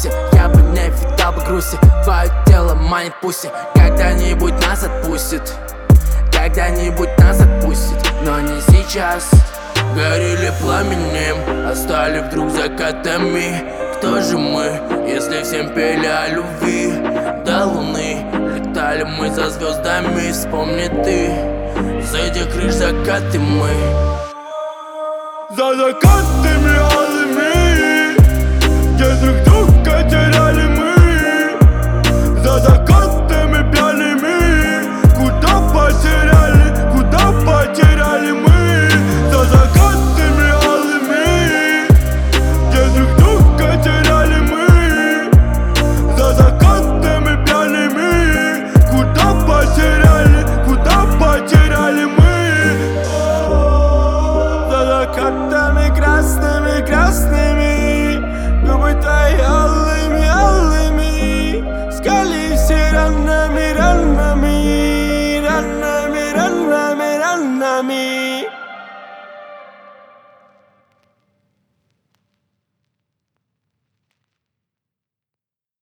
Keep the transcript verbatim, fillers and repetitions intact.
вкусе. Я бы не видал бы грусти, твое тело манит пуси. Когда-нибудь нас отпустит, когда-нибудь нас отпустит, но не сейчас. Горели пламенем, остали вдруг закатами. Кто же мы, если всем пели о любви? До луны летали мы за звездами. Вспомни ты, за этих крыш закаты мы. За закатами алыми, где друг друга теряли мы.